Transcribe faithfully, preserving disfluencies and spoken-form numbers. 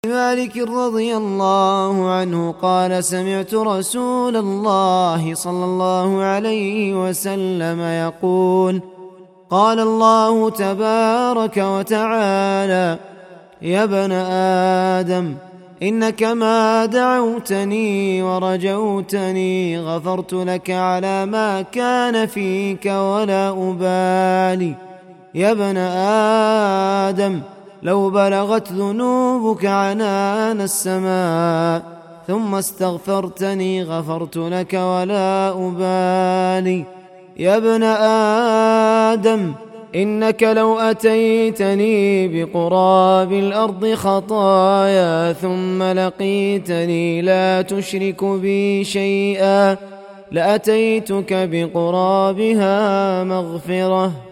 مالك رضي الله عنه قال: سمعت رسول الله صلى الله عليه وسلم يقول: قال الله تبارك وتعالى: يا ابن آدم، إنك ما دعوتني ورجوتني غفرت لك على ما كان فيك ولا أبالي. يا ابن آدم، لو بلغت ذنوبك عنان السماء ثم استغفرتني غفرت لك ولا أبالي. يا ابن آدم، إنك لو أتيتني بقراب الأرض خطايا ثم لقيتني لا تشرك بي شيئا لأتيتك بقرابها مغفرة.